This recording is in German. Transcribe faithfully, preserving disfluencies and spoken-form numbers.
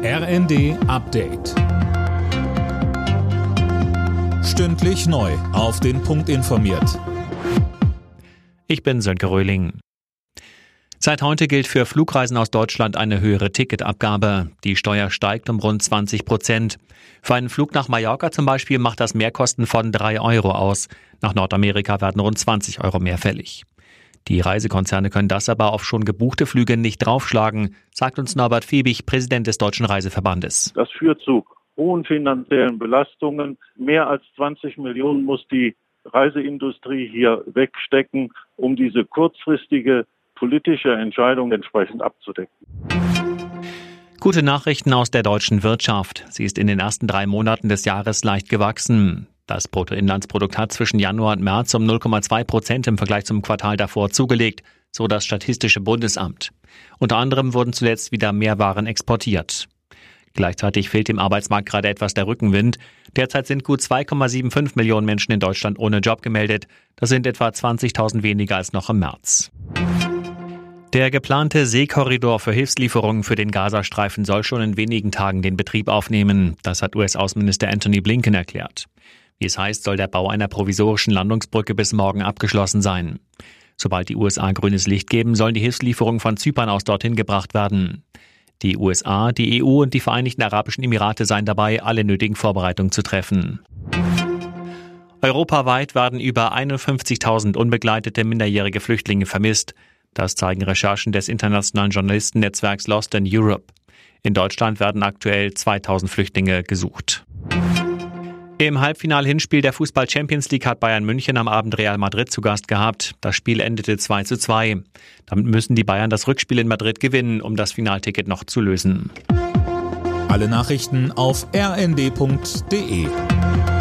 R N D Update. Stündlich neu auf den Punkt informiert. Ich bin Sönke Röhling. Seit heute gilt für Flugreisen aus Deutschland eine höhere Ticketabgabe. Die Steuer steigt um rund zwanzig Prozent. Für einen Flug nach Mallorca zum Beispiel macht das Mehrkosten von drei Euro aus. Nach Nordamerika werden rund zwanzig Euro mehr fällig. Die Reisekonzerne können das aber auf schon gebuchte Flüge nicht draufschlagen, sagt uns Norbert Fiebig, Präsident des Deutschen Reiseverbandes. Das führt zu hohen finanziellen Belastungen. Mehr als zwanzig Millionen muss die Reiseindustrie hier wegstecken, um diese kurzfristige politische Entscheidung entsprechend abzudecken. Gute Nachrichten aus der deutschen Wirtschaft. Sie ist in den ersten drei Monaten des Jahres leicht gewachsen. Das Bruttoinlandsprodukt hat zwischen Januar und März um null Komma zwei Prozent im Vergleich zum Quartal davor zugelegt, so das Statistische Bundesamt. Unter anderem wurden zuletzt wieder mehr Waren exportiert. Gleichzeitig fehlt dem Arbeitsmarkt gerade etwas der Rückenwind. Derzeit sind gut zwei Komma fünfundsiebzig Millionen Menschen in Deutschland ohne Job gemeldet. Das sind etwa zwanzigtausend weniger als noch im März. Der geplante Seekorridor für Hilfslieferungen für den Gazastreifen soll schon in wenigen Tagen den Betrieb aufnehmen. Das hat U S-Außenminister Antony Blinken erklärt. Wie es heißt, soll der Bau einer provisorischen Landungsbrücke bis morgen abgeschlossen sein. Sobald die U S A grünes Licht geben, sollen die Hilfslieferungen von Zypern aus dorthin gebracht werden. Die U S A, die E U und die Vereinigten Arabischen Emirate seien dabei, alle nötigen Vorbereitungen zu treffen. Europaweit werden über einundfünfzigtausend unbegleitete minderjährige Flüchtlinge vermisst. Das zeigen Recherchen des internationalen Journalistennetzwerks Lost in Europe. In Deutschland werden aktuell zweitausend Flüchtlinge gesucht. Im Halbfinal-Hinspiel der Fußball-Champions League hat Bayern München am Abend Real Madrid zu Gast gehabt. Das Spiel endete zwei zu zwei. Damit müssen die Bayern das Rückspiel in Madrid gewinnen, um das Finalticket noch zu lösen. Alle Nachrichten auf r n d punkt d e.